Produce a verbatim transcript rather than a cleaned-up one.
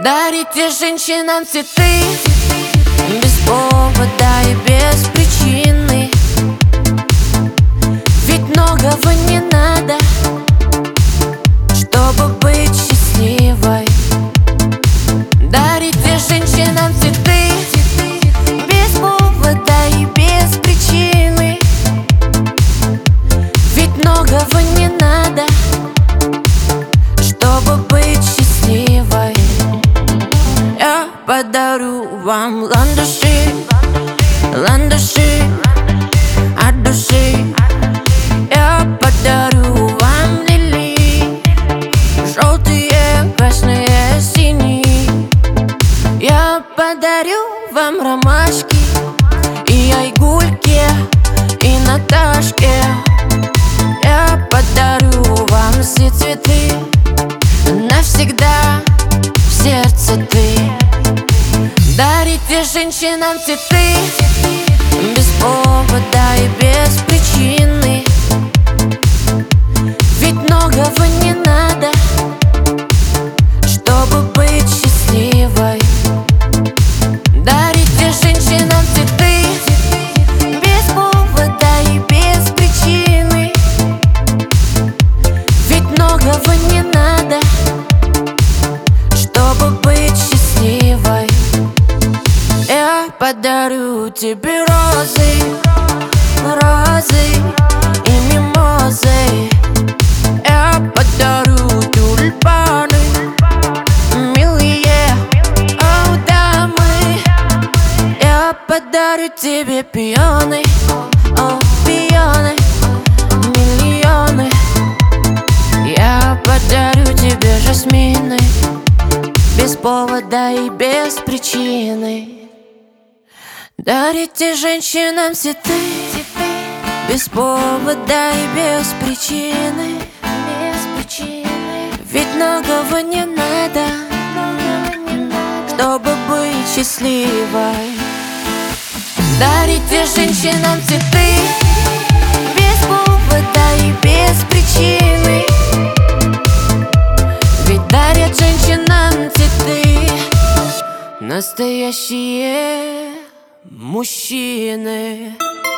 Дарите женщинам цветы без повода и без причины. Ведь многого не надо, чтобы быть счастливой. Дарите женщинам цветы без повода и без причины. Ведь многого не надо, чтобы быть счастливой. Я подарю вам ландыши, ландыши от души. Я подарю вам лилии, желтые, красные, синие. Я подарю вам ромашки и айгульки, и Наташке. Я подарю вам все цветы навсегда в сердце ты. Дарите женщинам цветы без повода и без причины. Ведь многого не надо, чтобы быть счастливой. Дарите женщинам цветы без повода и без причины. Ведь многого не надо, чтобы быть счастливой. Я подарю тебе розы, розы и мимозы. Я подарю тюльпаны, милые, о, дамы. Я подарю тебе пионы, о, пионы, миллионы. Я подарю тебе жасмины без повода и без причины. Дарите женщинам цветы без повода и без причины. Ведь многого не надо, чтобы быть счастливой. Дарите женщинам цветы без повода и без причины. Ведь дарят женщинам цветы настоящие мужчины.